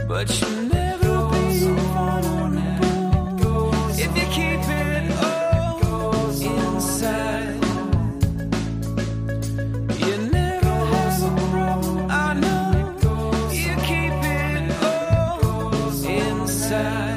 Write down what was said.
but you'll never be vulnerable if you keep it all inside. You never have a problem, I know. You keep it all inside.